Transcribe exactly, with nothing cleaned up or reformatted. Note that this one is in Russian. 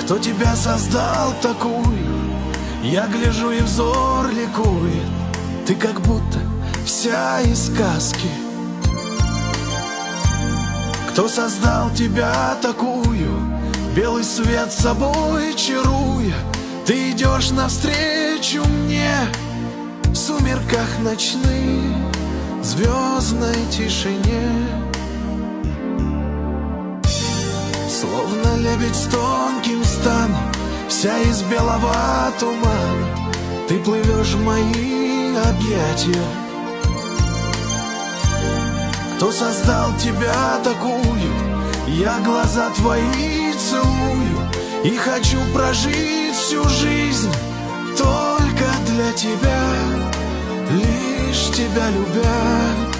Кто тебя создал такую? Я гляжу, и взор ликует. Ты как будто вся из сказки. Кто создал тебя такую? Белый свет собой чаруя, ты идешь навстречу мне в сумерках ночных, звездной тишине. Словно лебедь с тонким станом, вся из белого тумана, ты плывешь в мои объятия. Кто создал тебя такую? Я глаза твои целую и хочу прожить всю жизнь только для тебя, лишь тебя любя.